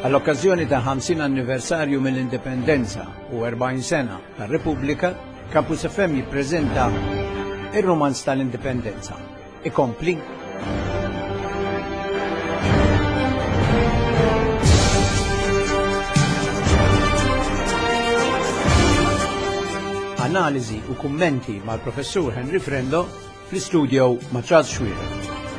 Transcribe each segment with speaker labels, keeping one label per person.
Speaker 1: Għall-okkażjoni ta' 50 anniversarju mill-indipendenza u 40 sena tar-Repubblika, Campus FM jippreżenta ir-romanz tal-indipendenza. Ikompli. Analiżi u kummenti mal-Professur Henry Frendo fl-istudio ma' Charles Schwierer.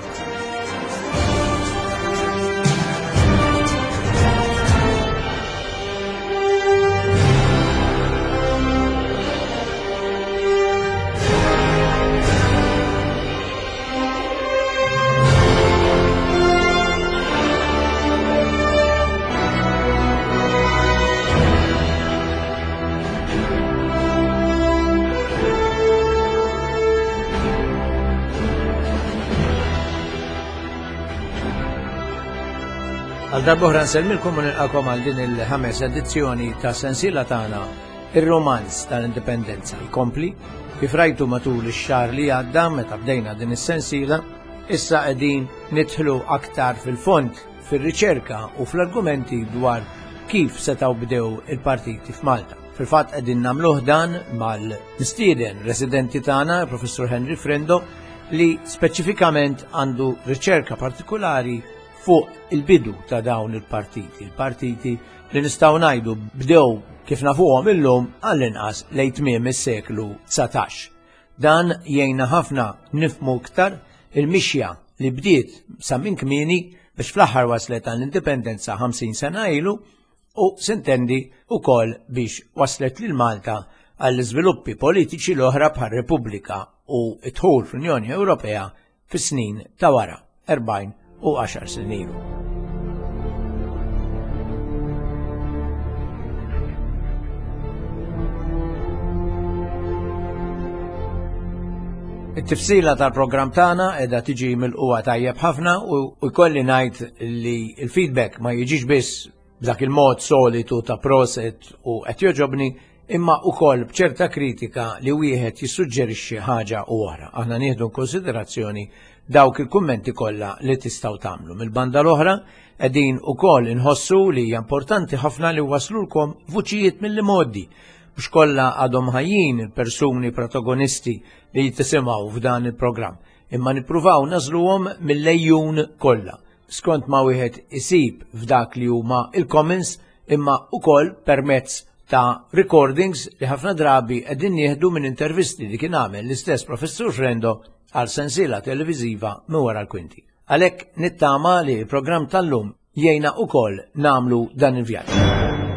Speaker 1: Għal-darbohra nselmilkom u nilqakom għal din il-5 edizzjoni ta' sensiela tagħna ir-romanz tal-indipendenza. Jkompli kif rajtu matul ix-xahar li għadda meta bdejna din is-sensiela, issa qegħdin nidħlu aktar fil-fond fir-riċerka u fl-argumenti dwar kif setgħu bdew il-partiti f'Malta. Fil-fatt qegħdin nagħmluh dan mal-mistieden residenti tagħna, Professur Henry Frendo, li speċifikament għandu riċerka partikolari fuq il-bidu ta' dawn il-partiti. Il-partiti li nistgħu ngħidu bdew kif nafuhom illum għall-inqas lejn tmiem is-seklu 19. Dan jgħinna ħafna nifhmu iktar il-mixja li bdiet sa minn kmieni biex fl-aħħar waslet għall-indipendenza 50 sena ilu u sintendi wkoll biex waslet lil Malta għall-iżviluppi politiċi l-oħra bħar-Repubblika u d-dħul fl-Unjoni Ewropea fis-snin ta' wara 40 u 10 snin ilu. It-tifsila tal-programm tagħna qiegħda tiġi milquwa tajjeb ħafna u jkolli ngħid li l-feedback ma jiġix biss b'dak il-mod solitu ta' proset u qed joġobni imma wkoll b'ċerta kritika li wieħed jissuġġerixxi ħaġa oħra. Aħna nieħdu konsiderazzjoni dawk il-kummenti kollha li tistgħu tagħmlu. Mill-banda l-oħra qegħdin ukoll inħossu li hija importanti ħafna li waslulkom vuċijiet mill-modi biex kollha għadhom ħajjin il-persuni protagonisti li jittisimgħu f'dan il-programm, imma nippruvaw nażluhom mill-lejjun kollha. Skont ma wieħed isib f'dak li huma il-comments imma ukoll permezz ta' recordings li ħafna drabi qegħdin nieħdu minn intervisti li kien għamel l-istess Professur Frendo għal sensiela televiżiva minn wara l-kwinti. Għalhekk nittama li l-programm tal-lum jgħinna wkoll nagħmlu dan il-vjaġġ.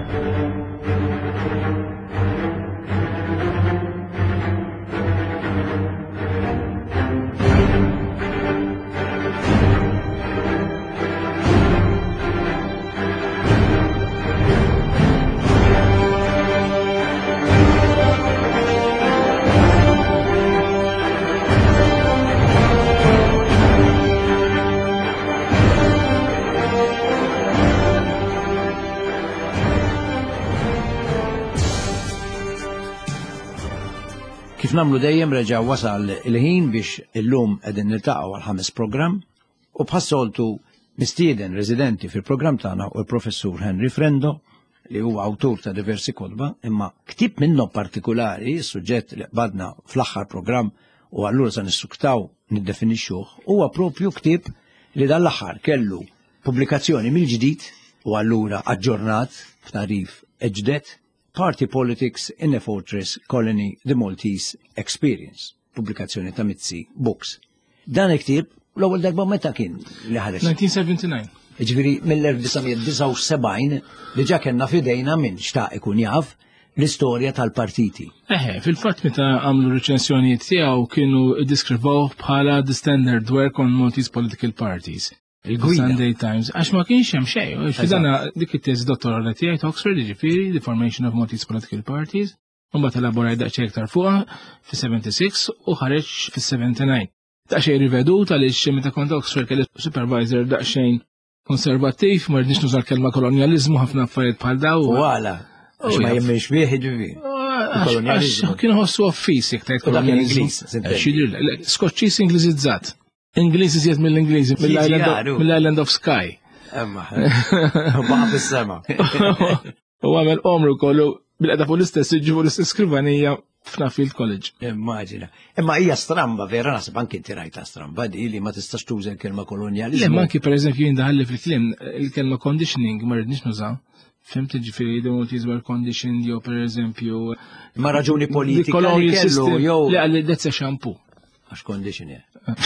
Speaker 1: Kif namlu dejjem reġa' wasal il-ħin biex illum qegħdin niltaqgħu għal 5 programm u bħassoltu mistieden residenti fil-programm tagħna u l-Professur Henry Frendo li huwa awtur ta' diversi kotba imma ktib minnhom partikolari s-suġġett li qbadna fl-aħħar programm u allura se nissuktaw niddefinixxuh huwa proprju ktib li dan l-aħħar kellu pubblikazzjoni mill-ġdid u allura aġġornat f'tarif eġdet Party Politics in a Fortress Colony, The Maltese Experience, pubblikazzjoni ta' Mizzi Books. Dan il-ktib l-ewwel darba meta kien li ħareġ?
Speaker 2: 1979.
Speaker 1: Ġifieri mill-1979 diġà kellna f'idejna minn xtaq ikun jaf l-istorja tal-partiti.
Speaker 2: Fil-fatt meta għamlu reċensjonijiet tiegħu kienu iddeskrivaw bħala the standard work on Maltese political parties. Sunday Times, għax ma kienx hemm xejn, fidana dik it-teżi dottorali tiegħi ta' Oxford, jiġifieri The Formation of Maltese Political Parties, u mbagħad elaboraj daqsxejn iktar fuqha fis-76 u ħareġ fis-79. Daqsxejn rivedut għaliex meta kont Oxford kelli supervisor daqsxejn konservattiv, ma rridniex nuża l-kelma kolonjaliżmu ħafna affarijiet bħal daw.
Speaker 1: Wala, għax ma jemmilx bih ġifieri.
Speaker 2: Kienu ħossu office jekk tgħid kolonjaliżmu. Skoċċis Ingliżizzat. Ingliż iżjed mill-Ingliżi mill-Island of Skye.
Speaker 1: Emma, baqa fis-sema.
Speaker 2: U għamel omru kollu bil-qeda fuq l-istess iġibu l-istess skrivanija f'Nuffield College.
Speaker 1: Immaġina. Imma hija stramba vera naħseb anke inti rajta stramba di li ma tistax tuża l-kelma kolonjaliżmu.
Speaker 2: Le anki pereżempju jindaħalli fil-kliem il-kelma conditioning ma rridniex nużaw. Fimt ġifieri the multis were conditioned jew pereżempju
Speaker 1: ma raġuni politika li kellu jew
Speaker 2: le għalli that's a shampoo.
Speaker 1: Għax conditioner.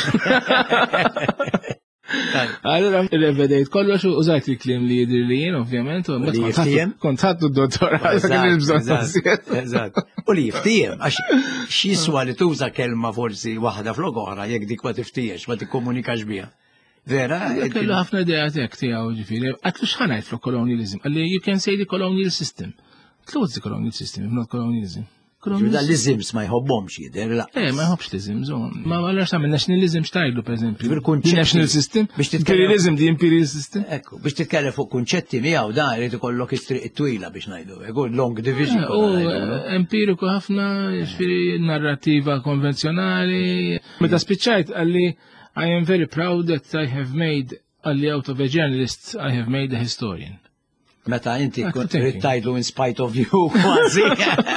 Speaker 2: Allora, revedejt kollox u użajt il-klim li jidir li jien, ovvjament, u kont ħattu d-dottorat,
Speaker 1: Eżatt. U li jiftijem, għax xiswa li tuża kelma forsi waħda flok oħra, jek dik ma tiftijex, ma tikkomunikax biha. Vera?
Speaker 2: Kellu ħafna idejat jek tiegħu ġifieri, għatlu x'ħanajt fl colonialism, għalli you can say the colonial system. What's the colonial system, if not colonialism?
Speaker 1: L-izms ma jħobbomx jider, la.
Speaker 2: Ma jħobbx l-izms, ma għallar sa' nationalism xtajlu, per eżempju.
Speaker 1: National
Speaker 2: system, imperialism di imperial system.
Speaker 1: Ekku, biex titkellem fuq kunċetti miegħu da jrid ikollok it-twila biex ngħidu, long division.
Speaker 2: Empiriku ħafna, ġifieri narrativa konvenzjonali. Meta spiċċajt għalli I am very proud that I have made għalli out of a journalist I have made a historian.
Speaker 1: Meta inti tajdu in spite of you, kważi.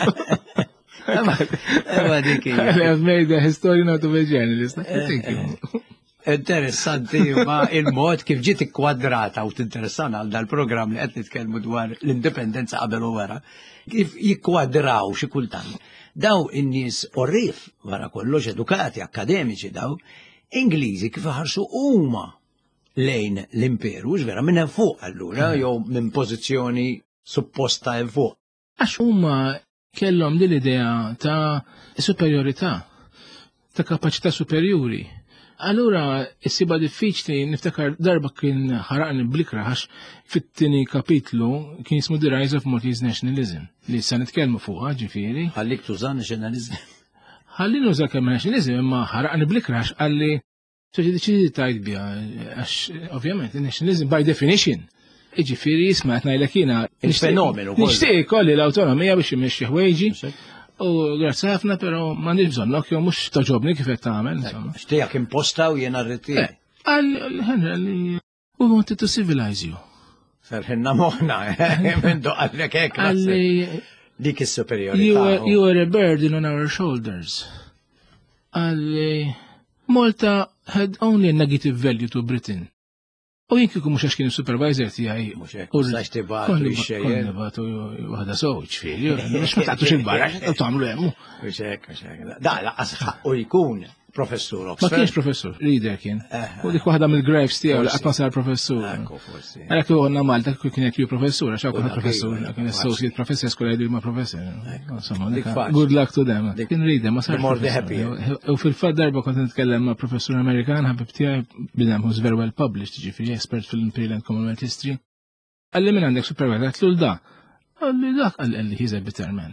Speaker 2: I have made a historian out of a journalist.
Speaker 1: Interessanti, ma il-mod kif ġiet ikkwadrata u tinteressana għal dal-programm li qed nitkellmu dwar l-indipendenza qabel u wara, kif jikkwadraw xi kultant. Daw in-nies orrif wara kollox edukati, akademiċi daw, Ingliżi kif ħarsu huma lejn l-imperu, vera minn hemm fuq allura, jew minn pożizzjoni supposta hemm fuq.
Speaker 2: Għax huma kellhom din l-idea ta' superjorità, ta' kapaċità superjuri. Allura, issiba diffiċli niftakar darba kien ħaraqni blikra għax fit-tieni kapitlu kien jismu The Rise of Maltese Nationalism li se nitkellmu fuqha ġifieri.
Speaker 1: Ħallik tuża nationalism.
Speaker 2: Ħalli nuża kemm nationalism imma ħaraqni blikra għax għalli deċidi tajt biha għax ovvjament il-nationalism by definition. Iġifieri jisma' qed ngħidlek jiena
Speaker 1: il-fenomenu.
Speaker 2: Nixtieq ikolli l-awtonomija biex immexxi ħwejġi. U grazzi ħafna, però m'għandix bżonnok jew mhux toġobni kif qed tagħmel.
Speaker 1: Xtejjek imposta u jiena rrid
Speaker 2: Henry, we wanted to civilize you.
Speaker 1: Ferħinna moħna, minn doqqalek hekk. Dik is-superjorità.
Speaker 2: You were a burden on our shoulders. Malta had only a negative value to Britain. U jien kieku mhux għax kien supervisor tiegħi.
Speaker 1: U sax tibgħatu x-xejjer.
Speaker 2: Nibgħatu waħda sewġ fieli, mhux ma tagħtux il-barra, tagħmlu hemm.
Speaker 1: Mhux hekk. Da laqas ħaqqu jkun professur Oxford.
Speaker 2: Ma kienx professor, reader kien. U dik waħda mill-graves tiegħu li qatt ma sar professur. Għalhekk kieku għandna Malta kieku kien qed professur, għax hawn professur, kien associate professor skola jgħidu ma professor. Insomma, good luck to them. Kien reader ma sarx. U fil-fatt darba kont nitkellem ma' professur Amerikan ħabib tiegħi bidem who's very well published, ġifieri expert fil-Imperial and Commonwealth History. Għalli minn għandek supervisor, għatlu l-da. Għalli dak, għalli he's a bitter man.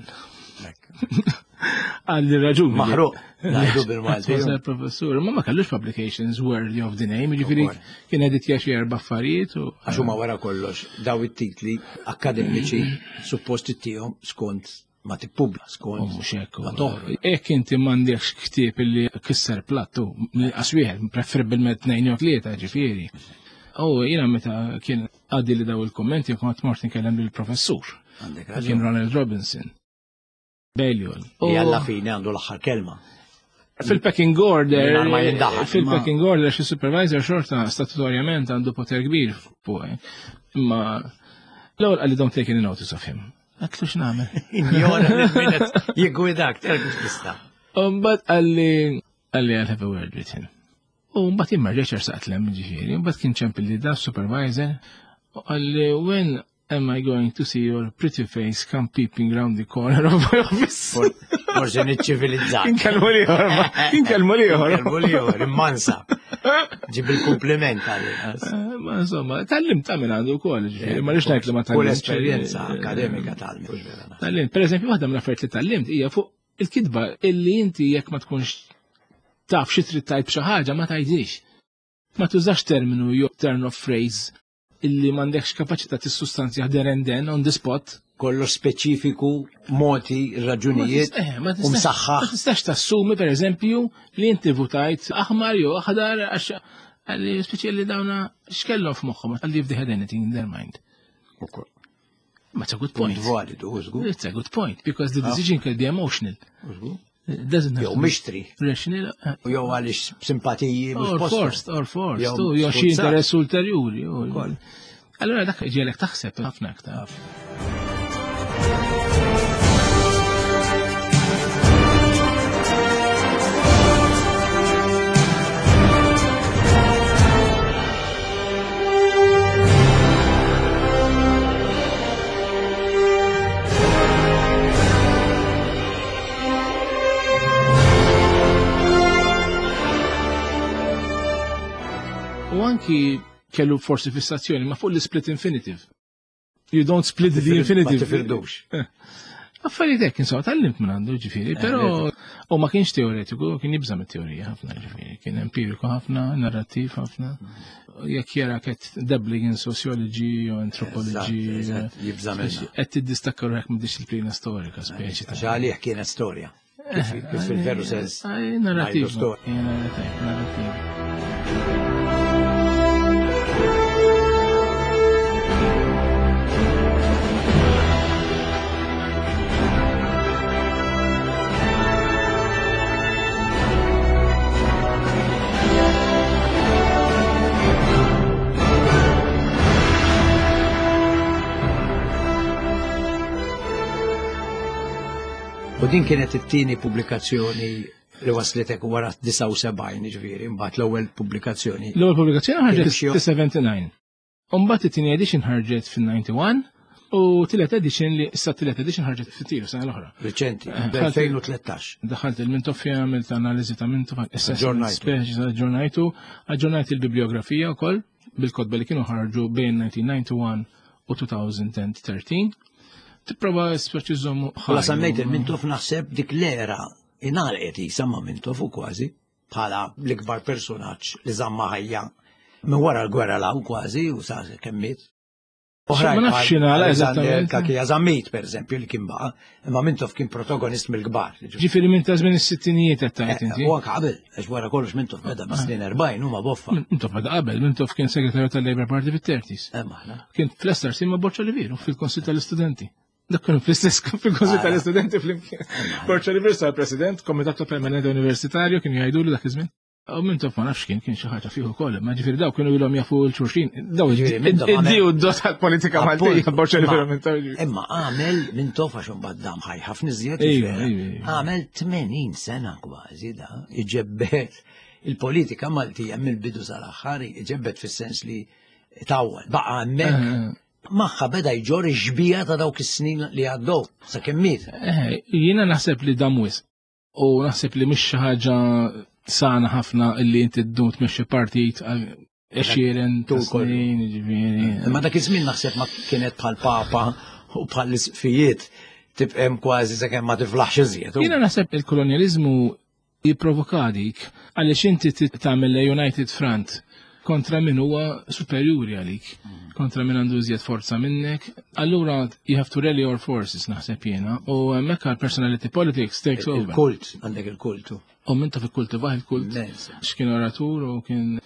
Speaker 2: Għalli raġuni.
Speaker 1: Maħruq, għallu bil-Malti.
Speaker 2: Professur, ma kellux publications worthy of the name, ġifiri kien edit jaxi baffarijiet.
Speaker 1: Għaxu ma wara kollox, daw it-titli akademiċi supposti tijom skont ma tippubla skont. Ma toħroġ.
Speaker 2: Ek inti m'għandekx ktieb illi kisser plattu, għaswieħed, preferibilment 2 jew 3 ġifieri. Jiena meta kien għaddi li daw il-kommenti kont mort nkellem lill-professur. Kien Ronald Robinson. Balliol.
Speaker 1: Alla fine għandu l-aħħar kelma.
Speaker 2: Fil-packing order, fil-packing order xi supervisor xorta statutorjament għandu poter kbir fuq. Imma l-ewwel qalli don't take any notice of him. Għatlu x'nagħmel.
Speaker 1: Injora l-minut jiggwidak, terġa' tista'.
Speaker 2: Mbagħad qalli I'll have a word with him. U mbagħad imma reċer saqtlem ġifieri, mbagħad kien ċempilli da supervisor u qalli when am I going to see your pretty face come peeping round the corner of my office?
Speaker 1: Forse niċċivilizzat.
Speaker 2: Inkalmu liħor.
Speaker 1: Immansa. Ġib il-kompliment għalli.
Speaker 2: Ma insomma, tallim ta' minn għandu kol, ma rix najt li ma tallim.
Speaker 1: Kull esperienza akademika tallim.
Speaker 2: Tallim, per eżempju, waħda minn affarijiet li tallimt hija fuq il-kidba illi inti jekk ma tkunx taf xi trid tajt b'xi ħaġa ma tgħidix. Ma tużax terminu jew turn of phrase illi m'għandekx kapaċità tissustanzja there and then on the spot.
Speaker 1: Kollu speċifiku, moti, raġunijiet, msaħħaħ.
Speaker 2: Ma tistax tassumi per eżempju li inti votajt aħmar jew aħdar għax Għalli speċjali dawna x'kellhom f'moħħhom għalli if they had anything in their mind. That's a good point. It's a good point because the decision can be emotional. It doesn't have
Speaker 1: to be
Speaker 2: rational.
Speaker 1: Jew għaliex simpatiji
Speaker 2: or forced. Jew xi interess ulterjuri. Allora dak ġielek taħseb ħafna aktar. U anki kellu forsi fissazzjoni ma fuq l-split infinitive. You don't split the infinitive.
Speaker 1: Ma tifirdux.
Speaker 2: Affarijiet hekk insomma tallimt minn għandu ġifieri, però u ma kienx teoretiku, kien jibżam it-teorija ħafna ġifieri, kien empiriku ħafna, narrattiv ħafna. Jekk jara qed dabbling in sociology u anthropology.
Speaker 1: Jibżam
Speaker 2: qed tiddistakkaru hekk mid-disciplina storika speċi ta'
Speaker 1: għalih kienet storja. Kif fil-veru sens.
Speaker 2: Narrattiv.
Speaker 1: U din kienet it-tieni pubblikazzjoni li wasletek wara 79 ġifieri, mbagħad l-ewwel pubblikazzjoni.
Speaker 2: L-ewwel pubblikazzjoni ħarġet fis-79. U mbagħad it-tieni edition ħarġet fin-91 u tielet edition li issa tielet edition ħarġet fit-tielu sena l-oħra.
Speaker 1: Reċenti, b'2013.
Speaker 2: Daħalt il-Mintoff għamilt analiżi ta' Mintoff, aġġornajtu, aġġornajt il-bibliografija wkoll bil-kotba li kienu ħarġu bejn 1991 u 2013. Tipprova speċi żommu
Speaker 1: ħala semmejt il-Mintoff naħseb dik l-era inqalqet jisamma Mintoff u kważi bħala l-ikbar personaġġ li żamma ħajja minn wara l-gwerra law kważi u sa kemmiet.
Speaker 2: Ma nafx x'ingħala eżattament.
Speaker 1: Kaki Żammit pereżempju li kien baqa', imma Mintoff kien protagonist mill-kbar.
Speaker 2: Ġifieri minn ta' żmien is-sittinijiet qed tgħid inti.
Speaker 1: U anke qabel, għax wara kollox Mintoff beda bis-snin 40 huma boffa.
Speaker 2: Mintoff beda qabel, Mintoff kien segretarju tal-Labour Party fit-30s. Kien fl-SRC ma' Borċa Liviru fil-Konsil tal-Istudenti. Dak kienu fl-istess fil-Konsil tal-Istudenti fl-imkien. Borċa Liviru sal-President, Komitat Permanenti Universitarju kien jgħidulu dak iż-żmien. U Mintoff ma nafx kien xi ħaġa fih ukoll, ma ġifieri daw kienu ilhom jafu l-xulxin. Daw id-diju d-dot tal-politika Maltija Borċa Liviru.
Speaker 1: Imma għamel Mintoff għax imbagħad dam ħaj ħafna iżjed. Għamel 80 sena kważi da, iġebbet il-politika Maltija mill-bidu sal-aħħar, iġebbet fis-sens li tawwal. Baqa' hemmhekk magħha beda jġor ġbija ta' dawk is-snin li għaddew sa kemmiet.
Speaker 2: Jiena naħseb li dam wisq u naħseb li mhix xi ħaġa sana ħafna illi inti ddum tmexxi partit 20 snin ġifieri.
Speaker 1: Ma dak iż-żmien naħseb ma kienet bħal papa u bħal isfijiet tibqem kważi sakemm ma tiflaħx iżjed.
Speaker 2: Jiena naħseb il-kolonjaliżmu jipprovoka dik għaliex inti tagħmel United Front kontra min huwa superjuri għalik, kontra min għandu iżjed forza minnek, allura you have to rally your forces naħseb jiena, u hemmhekk personality politics takes over.
Speaker 1: Il-kult, għandek il-kultu.
Speaker 2: U minta fikkultivaħ il-kult. X'kien oratur u kien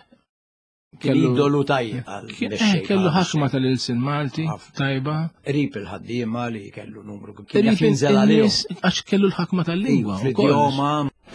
Speaker 1: kellu idolu tajjeb.
Speaker 2: Kellu ħakma tal-Ilsin Malti, tajba.
Speaker 1: Rip il-ħaddiema li kellu numru kien jinżel għalihom.
Speaker 2: Għax kellu l-ħakma tal-lingwa.
Speaker 1: Fl-idjoma.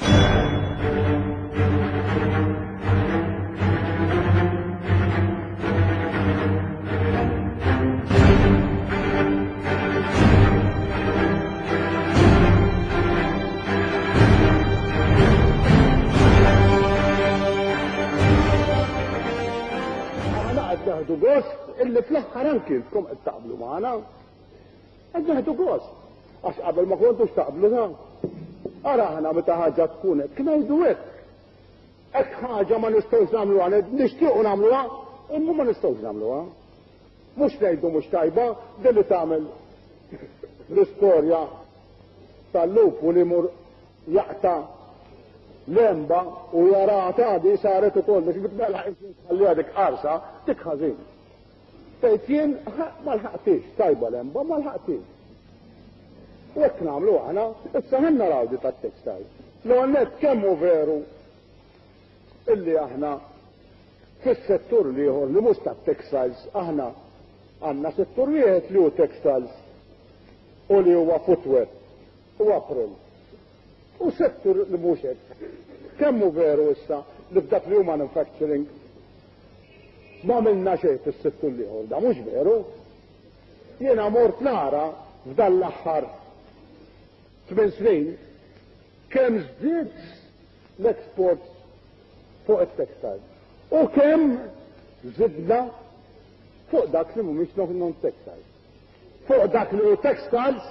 Speaker 3: Naħdu gost illi fl-aħħar anki tkom qed taqblu magħna. Qed naħdu gost. Għax qabel ma kontux taqblu da. Ara aħna meta ħaġa tkun hekk ngħidu hekk. Hekk ħaġa ma nistgħux nagħmluha, nixtiequ nagħmluha, imma ma nistgħux nagħmluha. Mhux ngħidu mhux tajba, din li tagħmel l-istorja tal-lupu li mur jaqta' lemba u jarata di saret ukoll biex bitnelħaq ħalliha dik qarsa dik ħażin. Tgħid jien ma lħaqtix tajba lemba ma lħaqtix. U hekk nagħmlu aħna, issa ħen naraw di tat-tekstajl. L-għonnet kemm hu veru illi aħna fis-settur ieħor li mhux tat-textiles aħna għandna settur wieħed li hu textiles u li huwa footwear u apparel. U settur li mhux hekk. Kemm hu veru issa li f'dak li hu manufacturing ma minna xejn fis-settur ieħor, da mhux veru. Jiena mort nara f'dan l-aħħar 8 snin kemm żdied l-exports fuq it-textiles. U kemm żidna fuq dak li mhumiex non-textiles. Fuq dak li hu textiles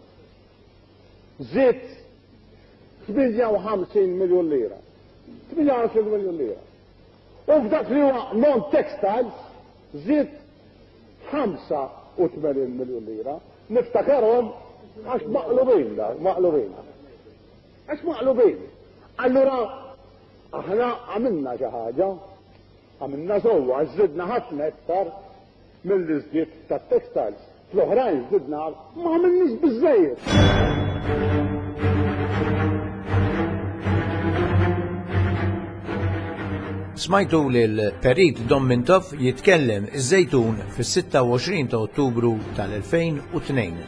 Speaker 3: żied 58 miljun lira. 58 miljun lira. U f'dak li huwa non-textiles żied 85 miljun lira. Niftakarhom għax maqlubin da, maqlubin. Għax maqlubin. Allura aħna għamilna xi ħaġa, għamilna sewwa għax żidna ħafna iktar mill-iżdied tat-textiles. Fl-oħrajn żidna ma għamilniex biżżejjed.
Speaker 1: Smajtu lil Perit Dommintov jitkellem iż-Żejtun fis-26 ta' Ottubru tal-2002.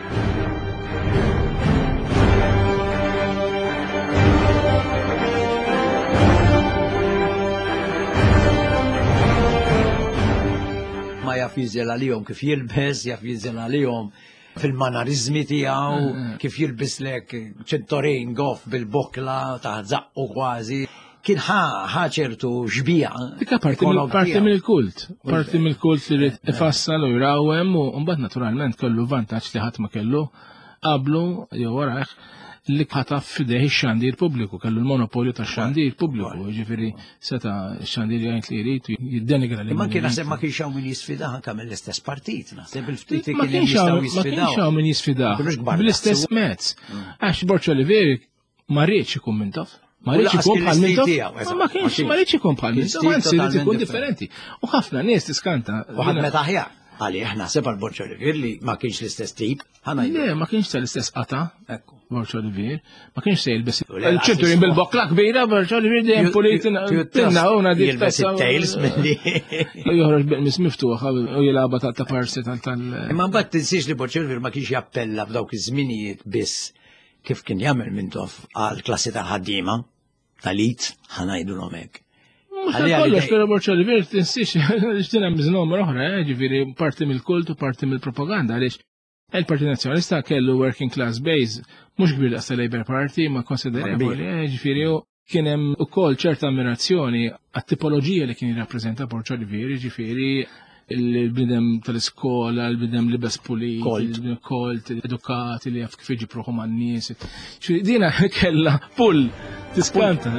Speaker 4: Ma jaf jiżel għalihom kif jilbes, jaf jiżel għalihom fil-manarizmi tiegħu, kif jilbislek ċentorin goff bil-bokla ta' zaqqu kważi. Kien ħaċertu xbija.
Speaker 2: Dika parti mill-kult. Parti mill-kult li ifassal u jrawem u mbagħad naturalment kellu vantaġġ li ħadd ma kellu qablu jew wara li ħataf f'idejh ix-xandir pubbliku, kellu l-monopolju tax-xandir pubbliku, jiġifieri seta' x-xandir jgħid li jrid jiddenigra li.
Speaker 4: Ma kien naħseb ma kienx hawn min jisfidah anke mill-istess partit, naħseb il-ftit kien jistgħu jisfidaw.
Speaker 2: Ma kienx hawn min jisfidaw bl-istess mezz. Għax Borċ Oliveri ma rridx ikun Mintov. Ma rridx ikun bħal Mintov. Ma rridx ikun bħal Mintov, anzi rrid ikun differenti. U ħafna nies tiskanta.
Speaker 4: Waħad meta aħjar. Għalli aħna sepa l-Borċ Oliveri li ma kienx l-istess tip.
Speaker 2: Le, ma kienx tal-istess qata. Borċ Oliveri. Ma kienx se jilbes il-ċinturin bil-bokla kbira, Borċ Oliveri dejjem politina. Tinna dik
Speaker 4: jilbes it-tails milli.
Speaker 2: Joħroġ bil-mis miftuħa u jilaba ta' parsi tal.
Speaker 4: Imma mbagħad tinsiex li Borċ Oliveri ma kienx jappella f'dawk iż-żminijiet biss kif kien jagħmel Mintov għal klassi tal-ħaddiema tal-it ħanajdu l-omek.
Speaker 2: Kollox, pero Borċ Oliveri tinsiex, ġtina mżnom oħra, ġifiri parti mill-kult u parti mill-propaganda, għaliex il-Partit Nazzjonalista kellu working class base, mhux kbir daqs Labour Party, ma konsiderevoli, ġifiri kien hemm ukoll ċerta ammirazzjoni għat-tipoloġija li kien jirrappreżenta Borċ Oliveri, ġifiri il-bidem tal-iskola, il-bidem libes pulit, kolt, edukati li jaf kif iġibruħu man-nies. Dina kella pull tiskanta.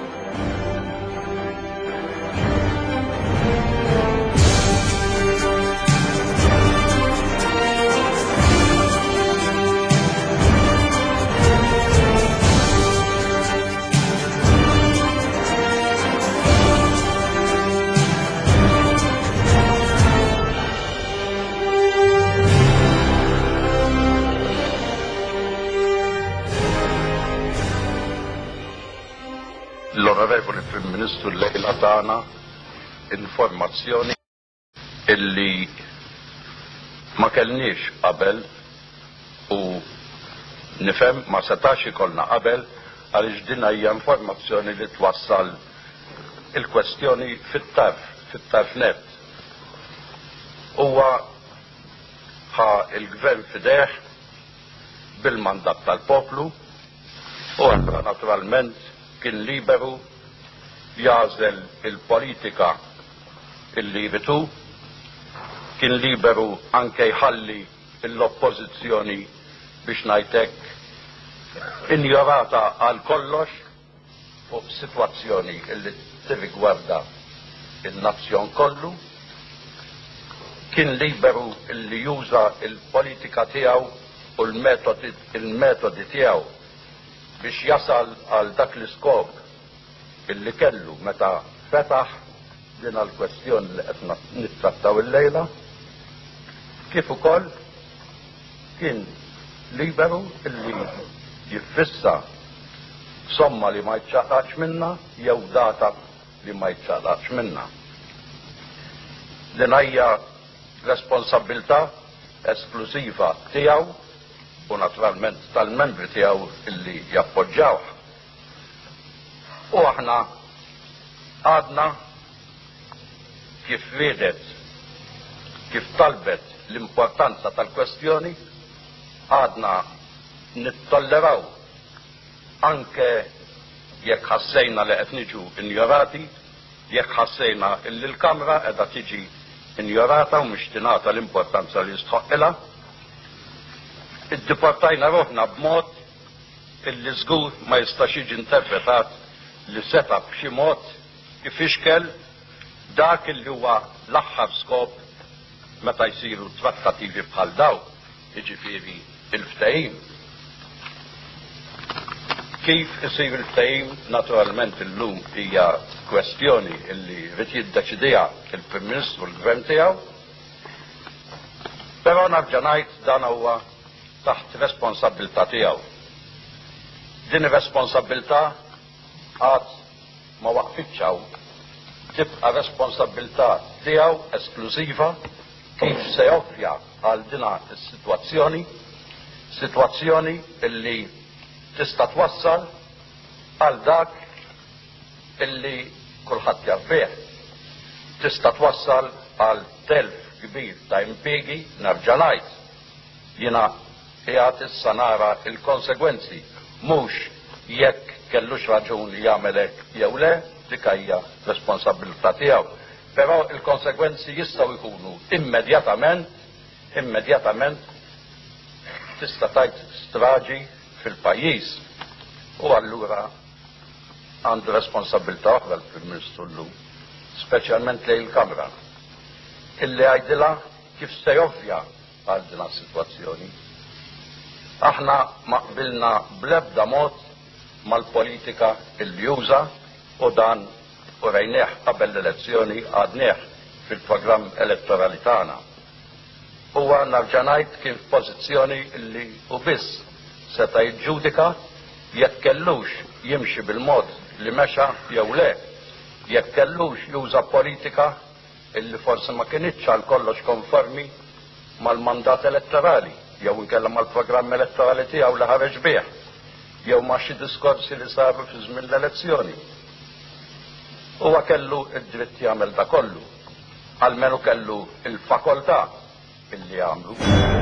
Speaker 5: L-Onorevoli Prim Ministru lejla tagħna informazzjoni illi ma kellniex qabel u nifhem ma setax ikollna qabel għaliex din hija informazzjoni li twassal il-kwestjoni fit-tarf net. Huwa ħa il-Gvern fideħ bil-mandat tal-poplu u allura naturalment kien liberu jażel il-politika illi jritu, kien liberu anke jħalli l-oppożizzjoni biex ngħidlek injorata għal kollox fuq sitwazzjoni illi tirrigwarda il-nazzjon kollu, kien liberu illi juża il-politika tiegħu u il-metodi tiegħu biex jasal għal dak l-iskop illi kellu meta fetaħ din għal-kwestjoni li qed nittrattaw il-lejla, kif ukoll kien liberu illi jiffissa somma li ma jċaqax minna jew data li ma jċaqax minna. hija responsabilità esklusiva tiegħu u naturalment tal-membri tiegħu illi jappoġġawh. U aħna għadna kif ridet, kif talbet l-importanza tal-kwestjoni, għadna nittolleraw anke jekk ħassejna li qed niġu injorati, jekk ħassejna li l-Kamra qiegħda tiġi injorata u mhux tingħata l-importanza li jistħoqilha. Iddiportajna ruħna b'mod illi żgur ma jistax jiġi interpretat li seta b'xi mod kif ixkel dak illi huwa l-aħħar skop meta jsiru trattativi bħal daw, jiġifieri il-ftehim. Kif isir il-ftehim naturalment illum hija kwestjoni illi rid jiddeċidiha il-Prim Ministru l-Gvern tiegħu, però narġa' ngħid dan huwa taħt responsabilità tiegħu. Din ir-responsabilità għad ma waqfitx tibqa' responsabilità tiegħu esklużiva kif se joffja għal dina is-sitwazzjoni illi tista' twassal għal dak illi kulħadd jaf bih. Tista' twassal għal telf kbir ta' impjiegi narġa' ngħid. Jiena qiegħed issa nara l-konsegwenzi mhux jekk kellux raġun li jagħmel hekk jew le, dik hija responsabilità tiegħu. Però il-konsegwenzi jistgħu jkunu immedjatament tista' tgħid straġi fil-pajjiż. U allura għandu responsabilità oħra l-Prim Ministru llum, speċjalment lejn il-Kamra, illi għajdilha kif se joffja għal din is-sitwazzjoni. Aħna ma qbilna bl-ebda mod mal-politika illi juża u dan u rejnieh qabel l-elezzjoni għadnieh fil-programm elettorali tagħna. Huwa narġa' ngħid kien f'pożizzjoni illi u biss seta' jiġġudika jekk kellux jimxi bil-mod li mexa jew le, jekk kellux juża politika illi forsi ma kienitx għal kollox konformi mal-mandat elettorali, jew inkella mal-programm elettorali tiegħu li ħareġ bih, jew ma xi diskorsi li saru fi żmien l-elezzjoni. Huwa kellu id-dritt jagħmel da kollu, almenu kellu il-fakoltà illi jagħmlu.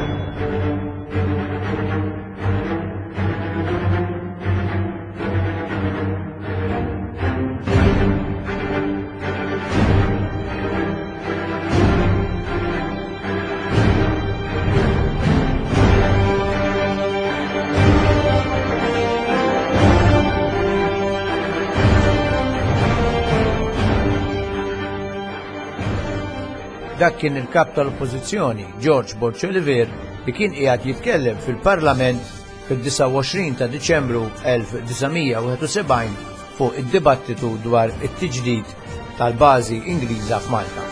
Speaker 1: Dak kien il-kap tal-Oppożizzjoni, George Borċoliver, li kien qiegħed jitkellem fil-Parlament fil-29 ta' Diċembru 1971 fuq id-dibattitu dwar it-tiġdid tal-bażi Ingliża f'Malta.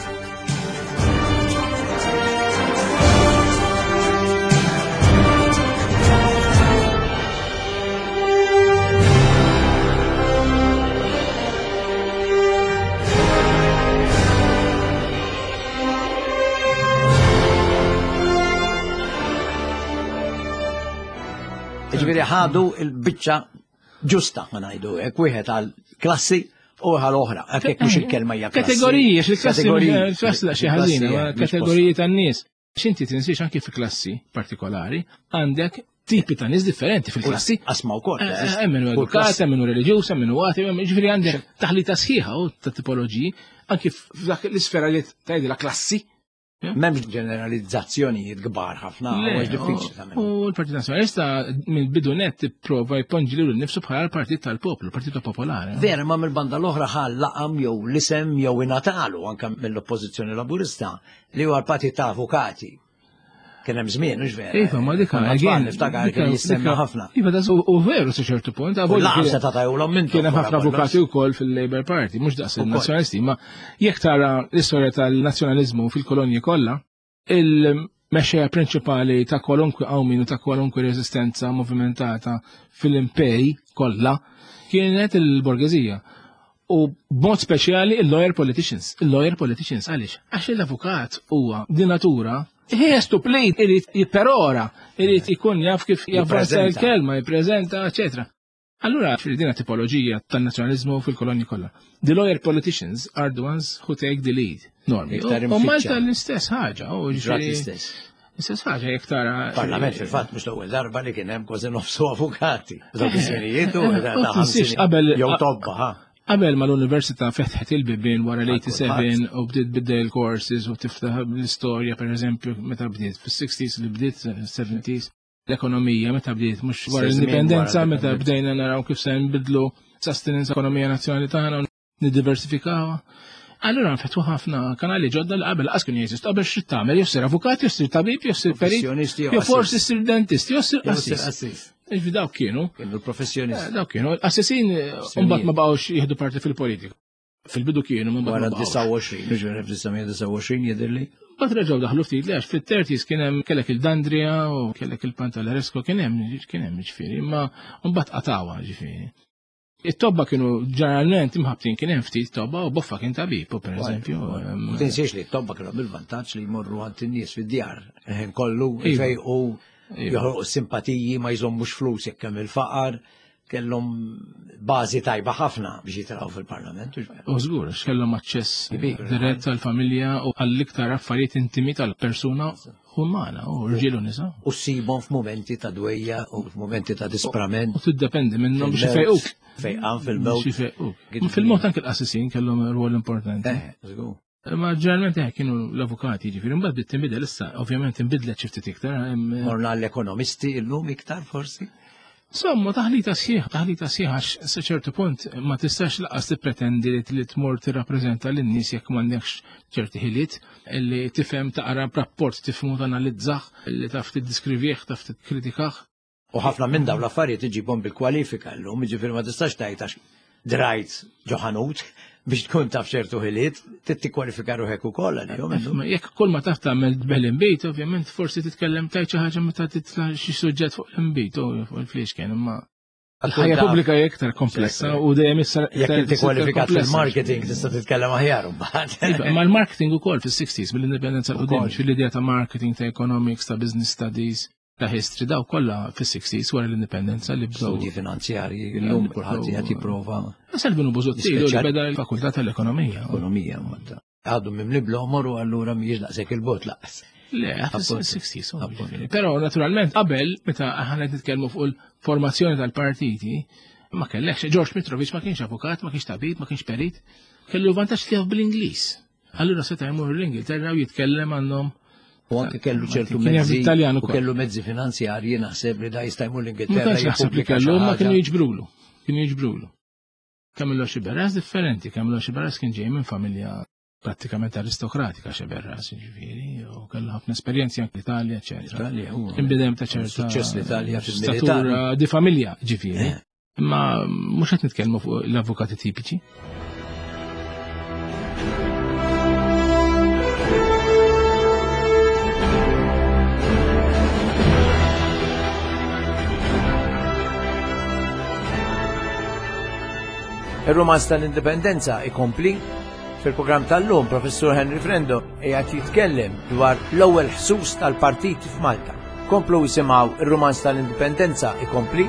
Speaker 4: Ġifieri ħadu il-biċċa ġusta ma ngħidu hekk wieħed għal klassi u għal oħra, hekk mhux il-kelma hija klassi.
Speaker 2: Kategoriji, il-klassi xi ħażin, kategoriji tan-nies. X'inti tinsiex anke fi klassi partikolari għandek tipi ta' nies differenti fil-klassi.
Speaker 4: Asma wkoll.
Speaker 2: Hemm minnu edukat, hemm minnu reliġjuż, hemm minnu għati, ġifieri għandek taħlita sħiħa u ta' tipoloġiji anke f'dak l-isfera li tgħidilha klassi.
Speaker 4: M'hemmx ġeneralizzazzjonijiet kbar ħafna, għax diffiċli tagħmel.
Speaker 2: U l-Partit Nazzjonalista mill-bidu net tipprova jponġi lilu nnifsu bħala l-Partit tal-Poplu, l-Partit Popolari.
Speaker 4: Vera, ma mill-banda l-oħra ħal laqam jew l-isem jew ingħatalu anke mill-Oppożizzjoni Laburista li huwa l-Partit ta' Avukati. Kien hemm żmien, mhux vera.
Speaker 2: Iva, ma dik
Speaker 4: niftakar kien jissemma ħafna.
Speaker 2: Iva, da u veru sa ċertu punt.
Speaker 4: Laqam se tagħtajulhom mintu.
Speaker 2: Kien hemm ħafna avukati wkoll fil-Labour Party, mhux daqs il-Nazzjonalisti, ma jekk tara l-istorja tal-nazzjonaliżmu fil-kolonji kollha, il-mexxejja prinċipali ta' kwalunkwe qawmin u ta' kwalunkwe reżistenza movimentata fil-impej kollha kienet il-borgezija. U b'mod speċjali il-lawyer politicians. Il-lawyer politicians għaliex? Għax l-avukat huwa din natura he has to play, irid jipperora, irid ikun jaf kif javvanza l-kelma, jippreżenta, eċetera. Allura dina tipoloġija tan-nazzjonaliżmu fil-kolonji kollha. The lawyer politicians are the ones who take the lead. Normi. U Malta l-istess ħaġa, Istess ħaġa jekk tara.
Speaker 4: Parlament fil-fatt mhux l-ewwel darba li kien hemm kważi nofsu avukati. Żewġ ta' ħamsin jew tobba, ha.
Speaker 2: Qabel ma l-Università fetħet il-bibien wara l-87 u bdiet biddel courses u tiftaħ l-istorja pereżempju meta bdiet fis-60s li bdiet 70s l-ekonomija meta bdiet mhux wara l-indipendenza meta bdejna naraw kif se nbidlu sustenance ekonomija nazzjonali tagħna u niddiversifikawha. Allura nfetħu ħafna kanali ġodda li qabel qas kienu jeżistu qabel xi tagħmel jew sir avukat, jew sir tabib, jew sir perit, jew forsi sir dentist, jew sir assis. Dawk kienu.
Speaker 4: Kienu professjonisti.
Speaker 2: Dawk kienu. Assessin mbagħad ma baqgħux jieħdu parti fil-politika. Fil-bidu kienu ma
Speaker 4: wara 29, 1929 jidhirli.
Speaker 2: Bad reġgħu daħlu ftit li għax fit-30s kien hemm kellek il-Dandria u kellek il-Pantaleresco kien hemm ġifieri, imma mbagħad qatawha ġifieri. It-tobba kienu ġeneralment imħabtin kien hemm ftit tobba u boffa kien tabib, pereżempju.
Speaker 4: Ma tinsiex li t-tobba kienu bil-vantaġġ li jmorru għand in-nies fid-djar. Kollu fejqu joħolqu simpatiji ma jżommux flus jekk hemm il-faqar, kellhom bażi tajba ħafna biex jitraw fil-Parlament.
Speaker 2: U żgur, kellhom aċċess dirett tal-familja u għall-iktar affarijiet intimi tal-persuna umana u rġielu nisa.
Speaker 4: U ssibhom f'momenti ta' dwejja u f'momenti ta' disprament.
Speaker 2: U tiddependi minnhom biex ifejquk.
Speaker 4: Fejqan fil-mewt.
Speaker 2: Fil-mewt anke l-qassisin kellhom rwol importanti. Ma ġeneralment kienu l-avukati ġifieri, mbagħad bdiet tinbidel issa, ovvjament inbidlet xi ftit iktar.
Speaker 4: Morna l-ekonomisti llum iktar forsi?
Speaker 2: Somma taħlita sħiħ għax sa ċertu punt ma tistax laqas tippretendi li tmur tirrappreżenta lin-nies jekk m'għandekx ċerti ħiliet li tifhem taqra rapport tifhmu tanalizzaħ li taf tiddiskrivieh taf tikkritikah.
Speaker 4: U ħafna minn dawn l-affarijiet iġibhom bil-kwalifika llum, jiġifieri ma tistax tgħid għax drajt ġoħanut biex tkun taf ċertu ħiliet, tikkwalifika ruħek ukoll għalihom.
Speaker 2: Jekk kull ma taf tagħmel bel-inbit, ovvjament forsi titkellem tajt xi ħaġa meta titla' xi suġġett fuq l-inbit u l-fliexken, imma l-ħajja pubblika iktar komplessa u dejjem issa
Speaker 4: jekk inti kwalifikat fil-marketing tista' titkellem aħjar imbagħad.
Speaker 2: Ma l-marketing ukoll fis-60s mill-indipendenza l-qudiem fil-idea ta' marketing, ta' economics, ta' business studies, ta' history daw kollha fis-60s wara l-indipendenza li bdew.
Speaker 4: Studi finanzjarji llum kulħadd qed jipprova.
Speaker 2: Salvinu Busuttilu li beda l-fakultà tal-ekonomija.
Speaker 4: Ekonomija madda. Għadu mimli bl-omoru allura mhijiex daqshekk il-bot laqas.
Speaker 2: Le, fis-60s. Però naturalment qabel meta aħna nitkellmu fuq il-formazzjoni tal-partiti ma kellekx George Mitrovic ma kienx avukat, ma kienx tabib, ma kienx perit, kellu vantaġġ tiegħu bil-Ingliż. Allura seta' jmur l-Ingilterra u jitkellem għandhom.
Speaker 4: U anke kellu ċertu mezzi u kellu mezzi finanzjarji naħseb li da jista' jmur l-Ingilterra.
Speaker 2: Naħseb li kellu ma kienu jiġbrulu. Kamillo Xiberras differenti, Kamillo Xiberras kien ġej minn familja pratikament aristokratika Xiberras, ġifieri, u kellu ħafna esperjenzi anke l-Italja, eċetera. Inbidem ta' ċerta
Speaker 4: suċċess l-Italja
Speaker 2: statura di familja, ġifieri. Imma mhux qed nitkellmu fuq l-avukati tipiċi.
Speaker 1: Ir-romanz tal-indipendenza ikompli fil-programm tal-lum Professur Henry Frendo qiegħed jitkellem dwar l-ewwel ħsus tal-partiti f'Malta. Komplu jisimgħu ir-romanz tal-indipendenza ikompli.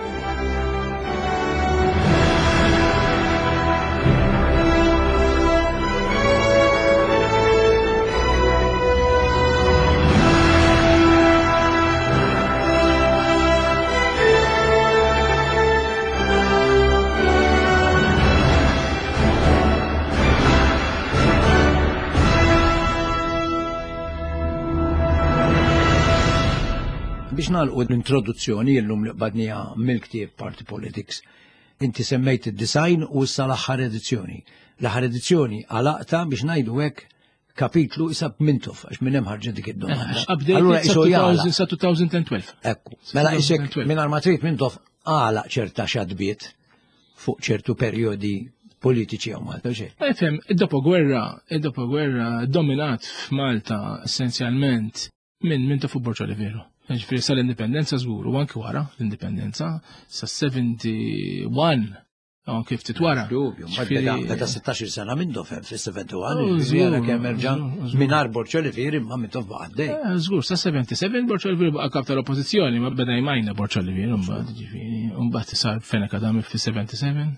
Speaker 4: Biex nagħlqu l-introduzzjoni llum li qbadnija mill-ktieb Party Politics, inti semmejt id-design u issa l-aħħar edizzjoni. L-aħħar edizzjoni għalaqta biex ngħidu hekk kapitlu isab Mintof għax minn hemm ħarġet dik id-domanda.
Speaker 2: Allura sa 2012.
Speaker 4: Ekku. Mela isek mingħajr ma trid Mintof għalaq ċerta xadbiet fuq ċertu perjodi politiċi għaw Malta.
Speaker 2: Efem, id-dopoguerra dominat f'Malta essenzjalment minn Mintof u Borġa Oliveru. Ġifiri sal-indipendenza żgur u anki wara l-indipendenza sa 71 kif titwara.
Speaker 4: Beda 16 sena minnu fis-71, żviera kemm erġa' mingħajr Borċolivier imma mittu f'baqgħet.
Speaker 2: Żgur, sa 77 Borċolivier baqa' kap tal-oppożizzjoni ma beda jmajna Borċolivier imbagħad ġifieri, imbagħad sar Fenek Adami fis-77.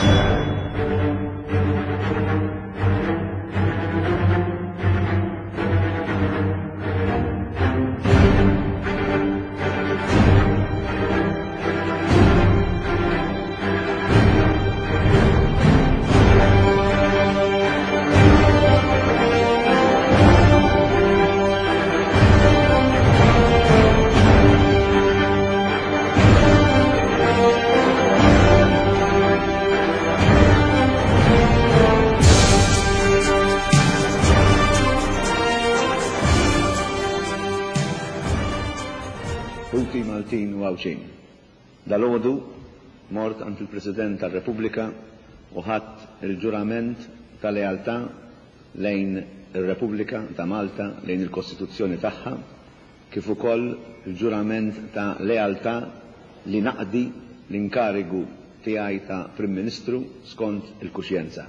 Speaker 6: Maltin u għawċin. Dal-għodu mort għand il-President tal-Repubblika u ħadd il-ġurament ta' lealtà lejn il-Repubblika ta' Malta, lejn il-Kostituzzjoni tagħha, kif ukoll il-ġurament ta' lealtà li naqdi l-inkarigu tiegħi ta' Prim Ministru skont il-kuxjenza.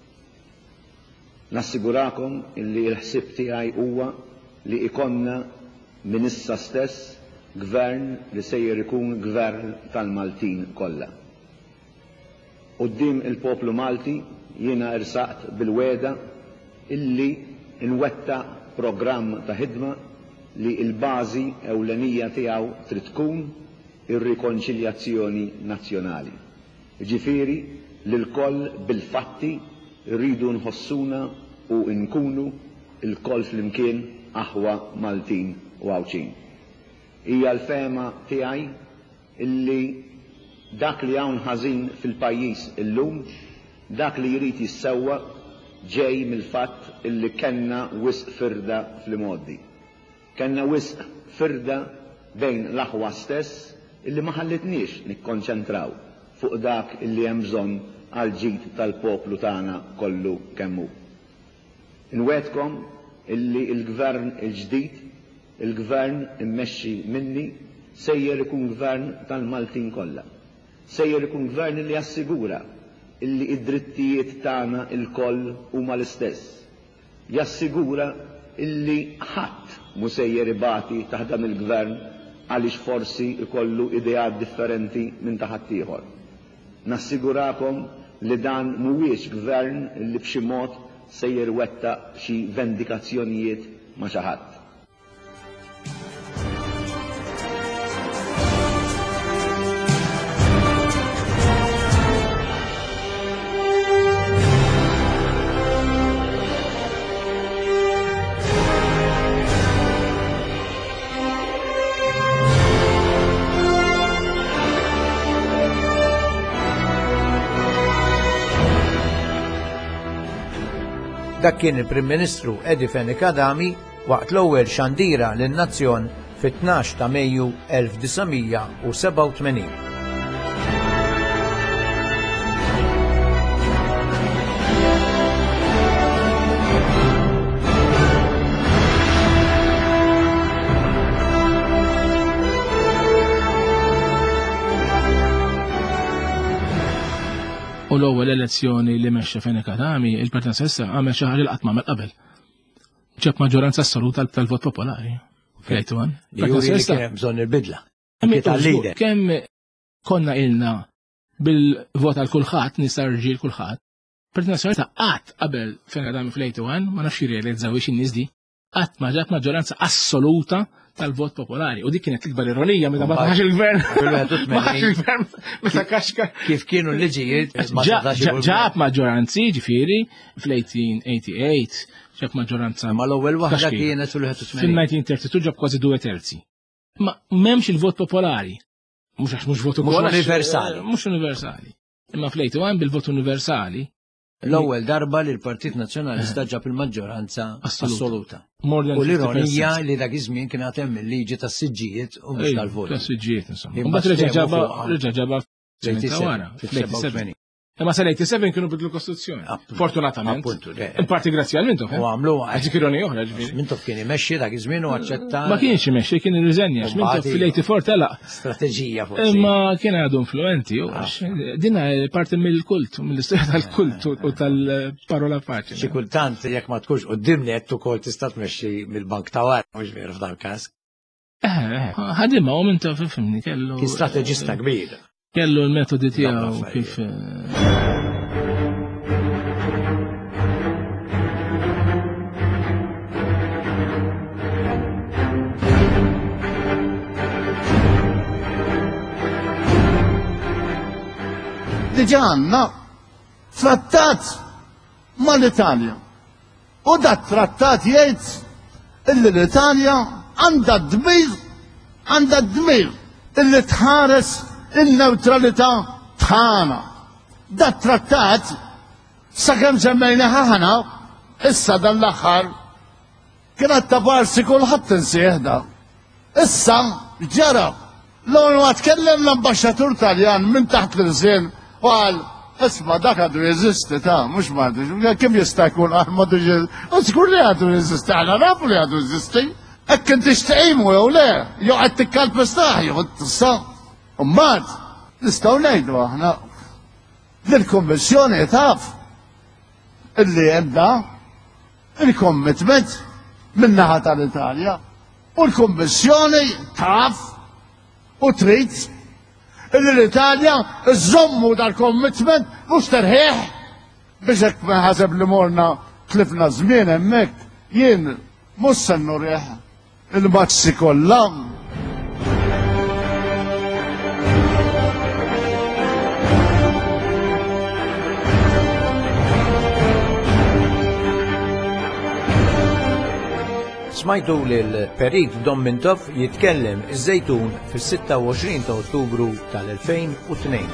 Speaker 6: Nassigurakom illi l-ħsieb tiegħi huwa li ikonna minn issa stess gvern li sejjer ikun gvern tal-Maltin kollha. Quddiem il-poplu Malti jiena irsaqt bil-weda illi nwettaq programm ta' ħidma li l-bażi ewlenija tiegħu trid tkun ir-rikonċiljazzjoni nazzjonali. Ġifieri li l-koll bil-fatti rridu nħossuna u nkunu il-koll flimkien aħwa Maltin u għawċin. Hija l-fema tiegħi illi dak li hawn ħażin fil-pajjiż illum, dak li jrid jissewwa ġej mill-fatt illi kellna wisq firda fl-modi. Kellna wisq firda bejn l-aħwa stess illi ma ħallitniex nikkonċentraw fuq dak illi hemm bżonn għal ġid tal-poplu tagħna kollu kemm hu. Inwedkom illi l-gvern il-ġdid, il-gvern immexxi minni, sejjer ikun gvern tal-Maltin kollha. Sejjer ikun gvern li jassigura illi id-drittijiet tagħna il-koll huma l-istess. Jassigura illi ħadd mhu sejjer ibati taħt dan il-gvern għaliex forsi ikollu ideat differenti minn taħat ieħor. Nassigurakom li dan mhuwiex gvern li b'xi mod sejjer wettaq xi vendikazzjonijiet ma' xi ħadd.
Speaker 1: Dak kien il-Prim Ministru Edi Fenek Adami waqt l-ewwel xandira lin-nazzjon fit-12 ta' Mejju 1987.
Speaker 2: U l-ewwel elezzjoni li mexxa Fenek Adami, il-Partit Soċjalista għamel xi ħaġa li qatt m'għamel qabel. Ġab maġġoranza assoluta tal-vot popolari. Fejtuan.
Speaker 4: Hemm bżonn il-bidla.
Speaker 2: Kemm konna ilna bil-vot għal kulħadd, nista' rġiel kulħadd. Partit Soċjalista qatt qabel Fenek Adami fl-81 ma nafx jirrealizzawx in-nies di, qatt ma ġab maġġoranza assoluta tal-vot popolari. U dik kienet l-ikbar ironija meta ma taħx il-gvern. Il-gvern meta kaxka.
Speaker 4: Kif kienu l-liġijiet
Speaker 2: ġab maġġoranzi ġifieri fl-1888 ġab maġġoranza.
Speaker 4: Ma l-ewwel waħda kienet fil-81.
Speaker 2: Fil-1932 ġab kważi 2/3. Ma m'hemmx il-vot popolari. Mhux għax mhux vot
Speaker 4: universali.
Speaker 2: Mhux universali. Imma fl-81 bil-vot universali
Speaker 4: l-ewwel darba li l-Partit Nazzjonalista ġab il-maġġoranza assoluta. U l-ironija li dak iż-żmien kien hemm il-liġi tas-siġġijiet u mhux tal-vot.
Speaker 2: Tas-siġġijiet insomma. Imbagħad reġa' ġabha fl-87. Ma sal-87 kienu bidlu Kostituzzjoni. Fortunatament. Il-parti grazzi għal Mintoff.
Speaker 1: U għamlu
Speaker 2: Għazik ironi oħra ġifieri.
Speaker 1: Mintoff kien imexxi dak iż-żmien u aċċetta.
Speaker 2: Ma kienx imexxi, kien irriżenja. Mintoff fil-84 telaq.
Speaker 1: Strateġija forsi.
Speaker 2: Imma kien għadu influenti. Dina parti mill-kult, mill-istorja tal-kult u tal-parola faċli.
Speaker 1: Xi kultant jekk ma tkunx qudiemni qed ukoll tista' tmexxi mill-bank ta' wara mhux veru f'dan każ.
Speaker 2: Ħadimha u Mintoff fimni kellu.
Speaker 1: Kien strateġista kbir.
Speaker 2: Kellu l-metodi tiegħu kif.
Speaker 3: Diġà għandna trattat mal-Italja. U dat trattat jgħid illi l-Italja għandha d-dmir illi tħares il-neutralità tħana. Dat trattat sakemm semmejna ħaħna issa dan l-aħħar kienet ta' parsi kulħadd insieħda. Issa ġara l-għonu għatkellem l-ambasċatur Taljan minn taħt l-żien u għal isma dak għadu jeżisti ta' mux madux, kim jista' jkun għal u skur li għadu jeżisti, għana nafu li għadu jeżisti. Ekkin tixtaqimu jew le, jew qed tikkalpestaħ jew tista'. Ummad, nistgħu ngħidu aħna l-Kummissjoni taf illi għandha il-commitment min-naħa tal-Italja u l-Kummissjoni taf u trid illi l-Italja iżommu dal-commitment mhux terħieħ biex hekk ħaseb li morna tlifna żmien hemmhekk jien mhux se nurih il-mazzi kollha.
Speaker 1: Smajtu li l-Perit Dom Mintoff jitkellem iż-Żejtun fis-26 ta' Ottubru tal-2002.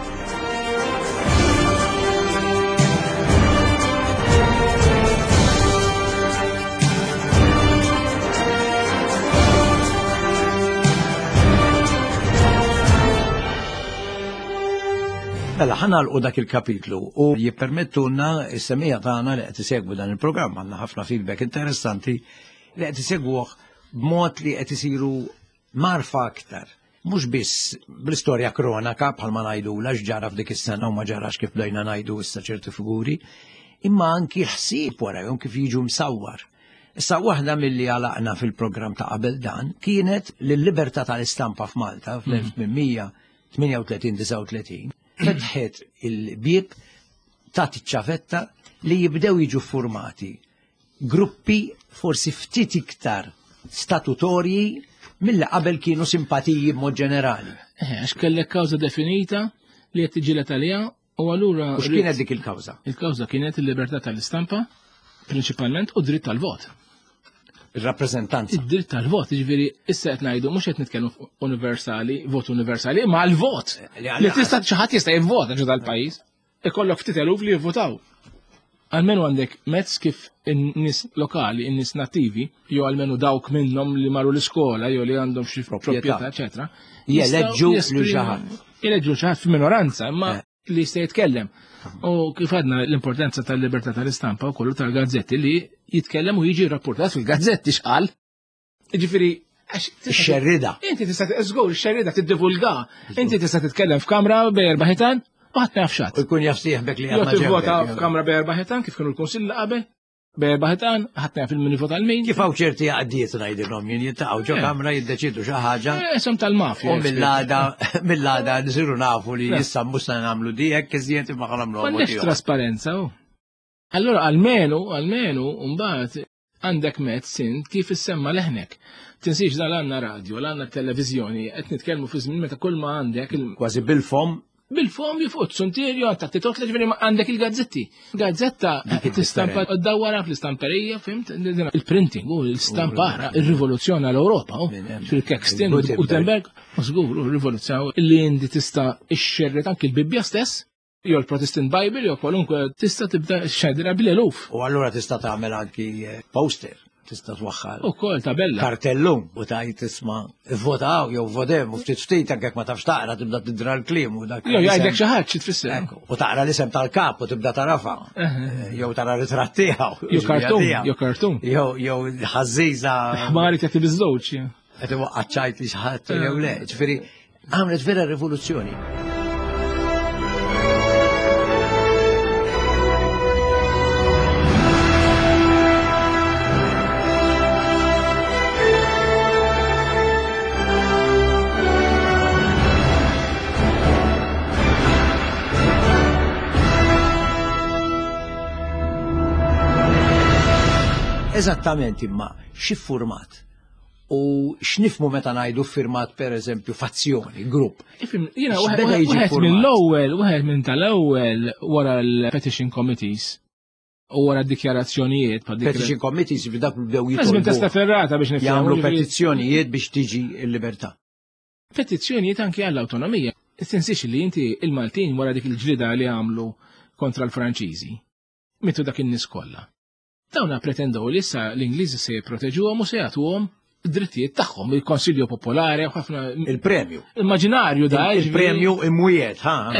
Speaker 1: Mela ħanalqu dak il-kapitlu u jippermettulna is-semija tagħna li qed isegwu dan il-programm għandna ħafna feedback interessanti li qed isegwuh b'mod li qed isiru marfa aktar. Mhux biss bl-istorja kronika bħalma ngħidula x'ġara f'dik is-sena u ma ġarax kif bdejna ngħidu issa ċerti figuri, imma anki ħsieb warahom kif jiġu msawwar. Issa waħda milli għalaqna fil-programm ta' qabel dan kienet l-libertà tal-istampa f'Malta fl-1838-39 fetħet il-bieb ta' tiċċafetta li jibdew jiġu formati gruppi forsi ftit iktar statutorji mill qabel kienu simpatiji b'mod ġenerali.
Speaker 2: Għax kellek kawża definita li qed tiġilet għaliha u allura.
Speaker 1: U x'kienet dik il-kawża?
Speaker 2: Il-kawża kienet il-libertà tal-istampa prinċipalment u dritt tal-vot.
Speaker 1: Ir-rappreżentanza.
Speaker 2: Id-dritt tal-vot, jiġifieri issa qed ngħidu mhux qed nitkellmu universali, vot universali, imma l-vot. Li tista' xi ħadd jista' jivvota ġo dal-pajjiż. Ikollok ftit eluf li jivvotaw. Almenu għandek mezz kif in-nies lokali, in-nies nattivi, jew almenu dawk minnhom li marru l-iskola jew li għandhom xi proprjetà, eċetera.
Speaker 1: Jeleġġu lil xi ħadd.
Speaker 2: Jeleġġu xi ħadd f'minoranza, imma li se jitkellem. U kif għadna l-importanza tal-libertà tal-istampa u kollu tal-gazzetti li jitkellem u jiġi rapportat fil-gazzetti xqal. Ġifieri
Speaker 1: Ix-xerrida.
Speaker 2: Inti tista' żgur ix-xerrida tiddivulga. Inti tista' titkellem f'kamra b'erba' ħitan u ħadd ma jafx.
Speaker 1: U jkun jaf sieħbek li
Speaker 2: għandna tivvota f'kamra b'erba' ħitan kif kienu l-kunsill qabel. B'erba' ħitan ħadd ma jaf il-min ivvota l-min.
Speaker 1: Kif hawn ċerti għaddiet ngħidilhom jien jittaqgħu ġo kamra jiddeċidu xi ħaġa.
Speaker 2: Isem tal-mafja.
Speaker 1: U mill-għada nisiru nafu li issa mhux se nagħmlu dijek iżjed imma nagħmlu.
Speaker 2: M'għandekx trasparenza hu. Allura almenu mbagħad għandek mezz int kif issemma leħnek. Tinsiex dan għandna radio, għandna televizjoni, qed nitkellmu fi żmien meta kull ma għandek
Speaker 1: kważi bil-fom.
Speaker 2: Bil-fom jifut, suntirju, għanta t-titot ġveri għandek il-gazzetti. Gazzetta t-istampa d-dawara fl-istamperija, fimt? Il-printing, il-stampara, il-rivoluzzjoni għal-Europa, fil-Kekstin, Gutenberg, użgur, il-rivoluzzjoni, li indi tista ix-xerret anki il-Bibbja stess, jew il-Protestant Bible, jew kwalunkwe tista tibda xedra bil-eluf.
Speaker 1: U allura tista tagħmel anki poster.
Speaker 4: tista' twaħħal.
Speaker 2: Ukoll tabella.
Speaker 4: Kartellum u tajt tisma' votaw jew vodem u ftit anke ma tafx taqra tibda tidra l-kliem u dak.
Speaker 2: Jew jgħidlek xi ħadd xi tfisser.
Speaker 4: U taqra l-isem tal-kap u tibda tarafa. Jew tara ritratt tiegħu.
Speaker 2: Jew kartun.
Speaker 4: Jew ħażiża.
Speaker 2: Ħmari tagħti biż-żewġ.
Speaker 4: Qed iwaqqaċċajt li xi ħadd jew le. Ġifieri għamlet vera rivoluzzjoni. Eżattament imma xi format u x'nifmu meta ngħidu firmat pereżempju fazzjoni, grupp.
Speaker 2: Jiena wieħed mill-ewwel, wieħed minn tal-ewwel wara l-petition committees u wara d-dikjarazzjonijiet
Speaker 4: petition committees fi dak bdew
Speaker 2: jitolbu. Testa ferrata biex
Speaker 4: jagħmlu petizzjonijiet biex tiġi l-libertà.
Speaker 2: Petizzjonijiet anke għall-awtonomija. Tinsiex li inti il-Maltin wara dik il-ġlida li għamlu kontra l-Franċiżi. Mitu dak in-nies kollha. Dawna pretendaw li issa l-Ingliżi se jipproteġuhom u se jagħtuhom id-drittijiet tagħhom, il-Konsilju Popolari u ħafna
Speaker 4: il-premju.
Speaker 2: Immaġinarju da
Speaker 4: il-premju imwiet,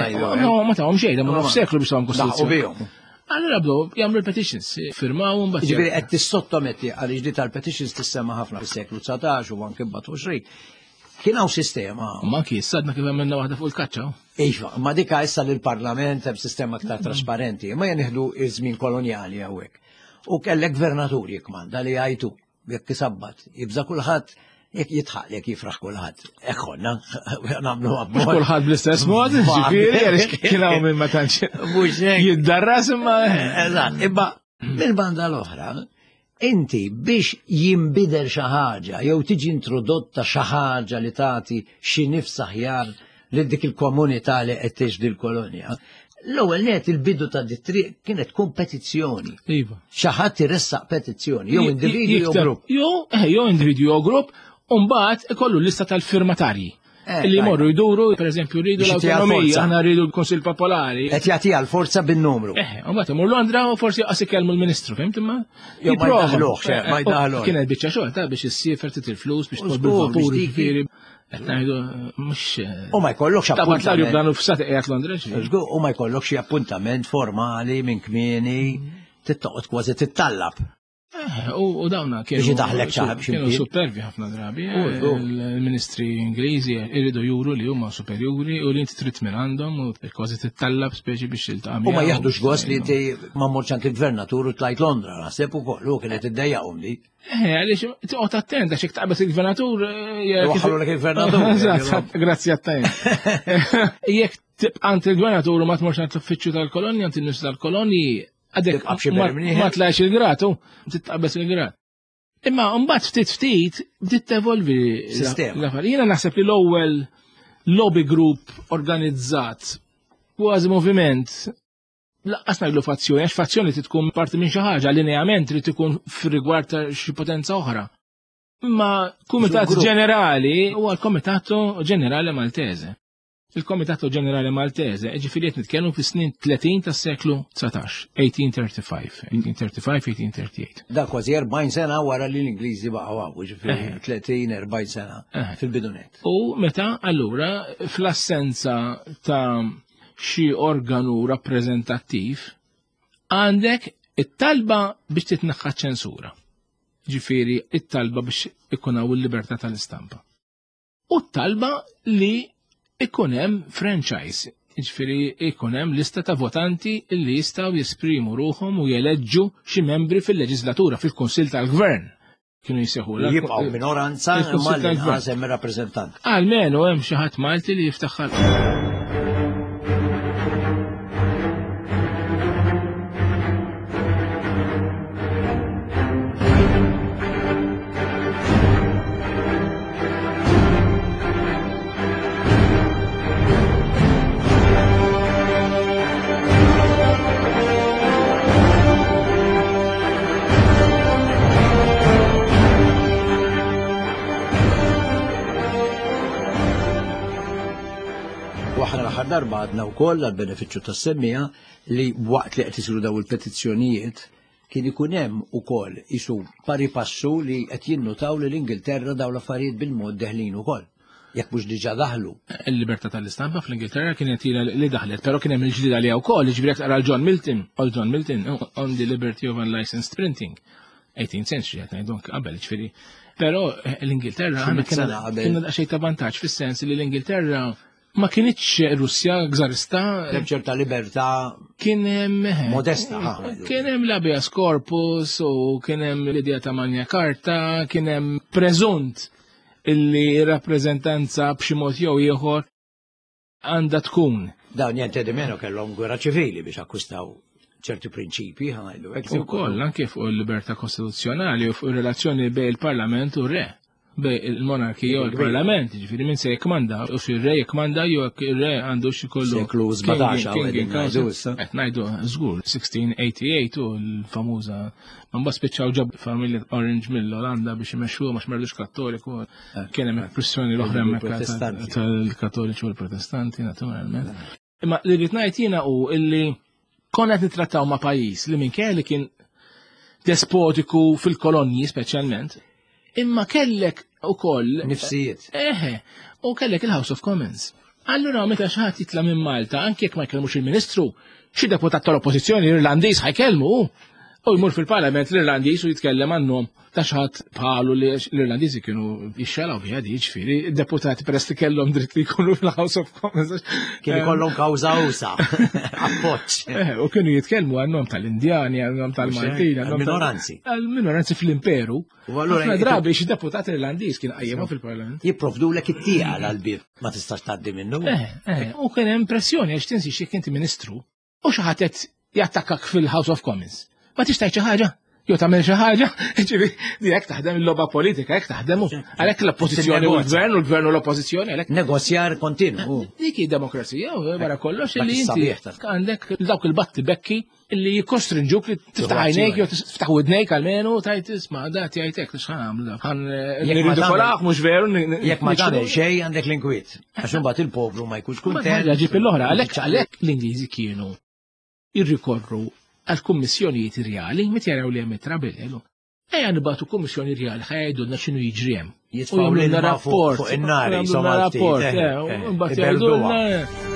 Speaker 2: ma tagħhom xejn, ma nofseklu biex tagħhom
Speaker 4: kostituzzjoni.
Speaker 2: Allura bdew jagħmlu l-petitions, firmaw mbagħad.
Speaker 4: Ġifieri qed tissottometti għal ġdid tal-petitions tissemma ħafna fis-seklu 19 u anke b'20. Kien hawn sistema.
Speaker 2: Ma anki s-sadna kif għamilna waħda fuq il-kaċċa.
Speaker 4: Iva, ma dika issa lill-Parlament hemm sistema aktar trasparenti, ma jenieħdu iż-żmien kolonjali hawnhekk. U kellek gvernaturi jekmanda li għajtu, jekk kisabbat, jibza kulħadd jekk jitħaq jekk jifraħ kulħadd. Ekkonna, nagħmlu għabbu.
Speaker 2: Kulħadd bl-istess mod, ġifieri, għaliex kien hawn minn ma tantx jiddarras imma.
Speaker 4: Eżatt, imma mill-banda l-oħra, inti biex jinbidel xi ħaġa jew tiġi introdotta xi ħaġa li tagħti xi nifs aħjar lil dik il-komunità li qed tgħix l-kolonja. L-ewwel net il-bidu ta' dit-triq kienet kompetizzjoni.
Speaker 2: Iva.
Speaker 4: Xi ħadd iressaq petizzjoni, jew individwu jew grupp.
Speaker 2: Jew individwu jew grupp, u mbagħad ikollu lista tal-firmatarji. Li jmorru jduru, pereżempju rridu l-awtonomija, aħna rridu l-Kunsill Popolari.
Speaker 4: Qed jagħtiha l-forza bin-numru.
Speaker 2: U mbagħad imur Londra u forsi qas ikellmu l-Ministru, fimt imma?
Speaker 4: Jew ma jdaħluhx, ma jdaħluhx.
Speaker 2: Kienet biċċa xogħol ta' biex issiefer tit il-flus biex tolbu l-vapur ġifieri.
Speaker 4: U ma jkollokx
Speaker 2: appuntament.
Speaker 4: U ma jkollokx xi appuntament formali minn kmieni tittoqgħod kważi tittallab.
Speaker 2: U dawna kienu supervi ħafna drabi. Il-Ministri Ingliżi irridu juru li huma superjuri u li inti trid minn għandhom u kważi tittallab speċi biex tiltaqam.
Speaker 4: U ma jaħdux gost li inti ma mmorx anke l-Gvernatur u tlajt Londra, naħseb ukoll u kienet iddejjaqhom li.
Speaker 2: Għaliex toqgħod attent għax taqbes il-Gvernatur.
Speaker 4: Waħħalulek il-Gvernatur.
Speaker 2: Grazzi għattajn. Jekk tibqa' ant il-Gvernatur u ma tmorx ant l-uffiċċju tal-kolonja, ant in-nies tal-kolonji, għadek ma tlax il-grat, titqabbes il-grat. Imma mbagħad ftit bdiet tevolvi l-affarijiet. Jiena naħseb li l-ewwel lobby group organizzat kważi moviment laqqas ngħidlu fazzjoni, għax fazzjoni trid tkun parti minn xi ħaġa, lineament trid ikun f'rigward ta' xi potenza oħra. Imma Kumitat Ġenerali huwa l-Komitato Ġenerali Maltese. Il-Komitato Ġenerali Maltese, ġifieri qed nitkellmu fis-snin 30 tas-seklu 19, 1835-1838.
Speaker 4: Da kważi 40 sena wara li l-Ingliżi baqgħu hawn, ġifieri 30-40 sena fil-bidunet.
Speaker 2: U meta allura fl-assenza ta' xi organu rappreżentattiv għandek it-talba biex titneħħa ċensura. Ġifieri it-talba biex ikun hawn il-libertà tal-istampa. U t-talba li ikun hemm franchise, ġifieri ikun hemm lista ta' votanti li jistgħu jesprimu ruhom u jeleġġu xi membri fil-leġislatura fil-Kunsill tal-Gvern. Kienu jseħħu
Speaker 4: jibqgħu minoranza imma li ħasem ir-rappreżentant.
Speaker 2: Almenu hemm xi ħadd Malti li jiftaħħal.
Speaker 4: Darba għadna wkoll għal benefiċċju tas-semmija li waqt li qed isiru daw il-petizzjonijiet kien ikun hemm ukoll isu pari passu li qed jinnutaw li l-Ingilterra daw l-affarijiet bil-mod deħlin ukoll. Jekk mhux diġà daħlu.
Speaker 2: Il-libertà tal-istampa fl-Ingilterra kienet ilha li daħlet, però kien hemm il-ġdida għaliha wkoll, jiġifieri tara John Milton on the liberty of unlicensed printing. 18th century qed ngħidu qabel ġifieri. Però l-Ingilterra kien xejn ta' vantaġġ fis-sens li l-Ingilterra ma kienitx Russja gżarista.
Speaker 4: Hemm ċerta libertà
Speaker 2: kien hemm
Speaker 4: modesta.
Speaker 2: Kien hemm l-habeas corpus u kien hemm l-idea ta' Magna Carta, kien hemm preżunt illi rappreżentanza b'xi mod jew ieħor għandha tkun.
Speaker 4: Dawn niente di meno kellhom gwerra ċivili biex akkwistaw ċerti prinċipji ħajlu.
Speaker 2: Ukoll anke fuq il-libertà kostituzzjonali u fuq ir-relazzjoni bejn il-Parlament u r-Re. Bej il-monarkija u l-parlament, ġifiri minn se jekmanda, u xi re jekmanda jew ir-re għandu xi kollu.
Speaker 4: Seklu 17
Speaker 2: qed ngħidu żgur 1688 u l-famuża ma mbagħad spiċċaw ġab familja Orange mill-Olanda biex imexxuha ma xmerdux Kattoliku. Kien hemm pressjoni l-oħra tal-Kattoliċi u l-Protestanti naturalment. Imma li rrid ngħid jiena hu illi konna qed nittrattaw ma' pajjiż li minkejja li kien despotiku fil-kolonji speċjalment. Imma kellek ukoll
Speaker 4: nifsijiet.
Speaker 2: U kellek il-House of Commons. Allura meta xi ħadd jitla minn Malta, anke jekk ma jkellmux il-Ministru, xi deputat tal-Oppożizzjoni Irlandiż ħajkellmu u jmur fil-Parlament l-Irlandiż u jitkellem għannhom ta' xi ħadd bħalu li l-Irlandiżi kienu jixxelaw biha di ġifieri, id-deputati peress li kellhom dritt li jkunu fil-House of Commons.
Speaker 4: Kien ikollhom kawża usa, appoġġ.
Speaker 2: U kienu jitkellmu għannhom tal-Indjani, għannhom tal-Maltin,
Speaker 4: għall-minoranzi.
Speaker 2: Għall-minoranzi fl-imperu. Ħafna drabi xi deputat Irlandiż kien qajjema fil-Parlament.
Speaker 4: Jipprovdulek it-tieqa għall-bib ma tistax tgħaddi minnu.
Speaker 2: U kien hemm pressjoni għax tinsi xi inti Ministru u xi ħadd qed jattakkak fil-House of Commons. Ma tista' xi ħaġa? Jew tagħmel xi ħaġa, ġifieri hekk taħdem il-logħba politika, hekk taħdemu. Għalhekk l-oppożizzjoni u l-gvern u l-oppożizzjoni għalhekk.
Speaker 4: Negozjar kontinwu.
Speaker 2: Dik hi demokrazija u wara kollox illi inti għandek dawk il-batti bekki illi jikkostrinġuk li tiftaħ għajnejk jew tiftaħ widnejk għalmenu u tajt isma' dat jgħidlek x'ħan nagħmlu. Nirridikolak mhux veru.
Speaker 4: Jekk ma tagħmel xejn għandek l-inkwiet. Għax imbagħad il-poplu ma jkunx kuntent.
Speaker 2: Ġib il-oħra għalhekk l-Ingliżi kienu jirrikorru għal-kummissjonijiet reali, met jaraw li għemmet rabelelu. Ejja nibatu kummissjoni reali, ħajdulna xinu jiġri hemm.
Speaker 4: Jitfaw l rapport fuq in-nari,
Speaker 2: rapport.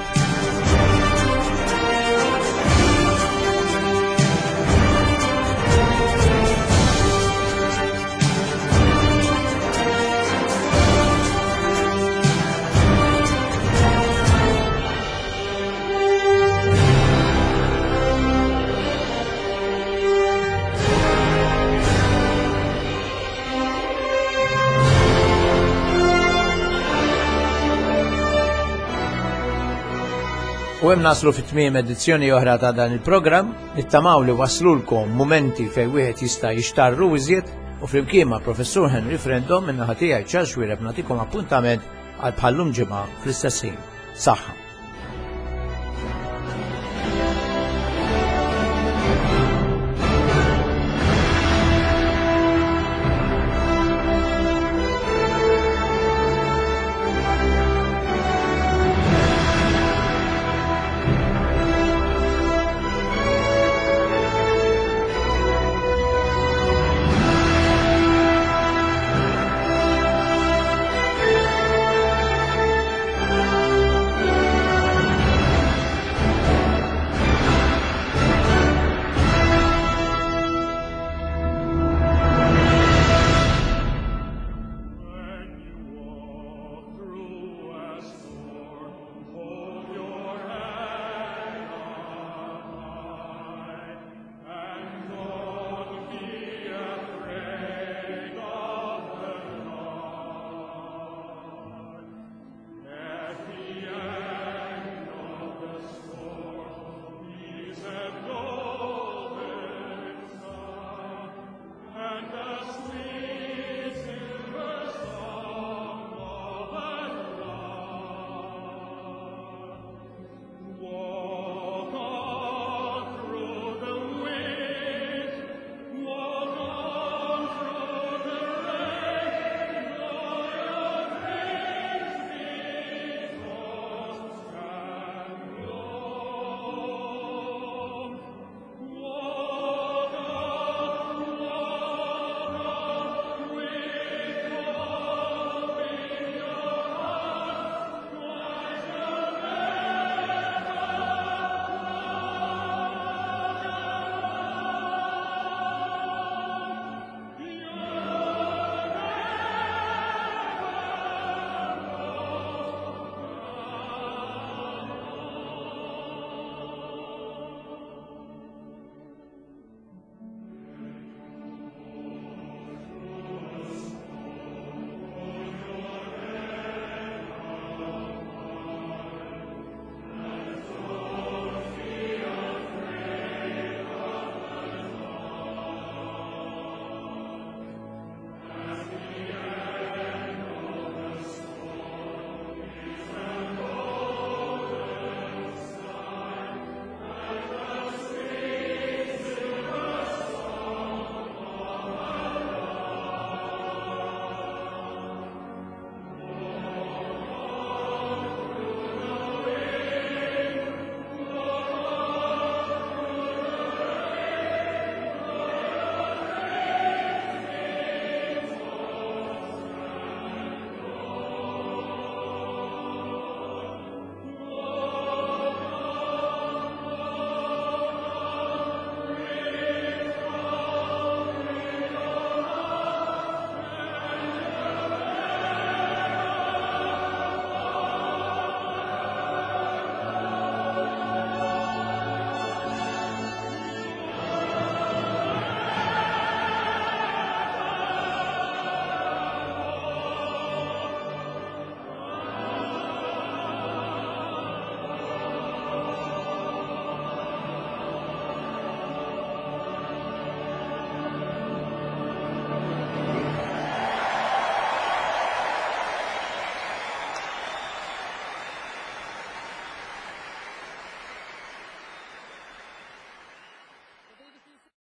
Speaker 1: U hemm naslu fit-tmiem edizzjoni oħra ta' dan il-programm, nittamaw li waslulkom momenti fejn wieħed jista' jixtarru iżjed u flimkien ma' Professur Henry Frendom minnaħa tiegħi Charles Wireb nagħtikom appuntament għal bħallum ġimgħa fl-istess ħin. Saħħa.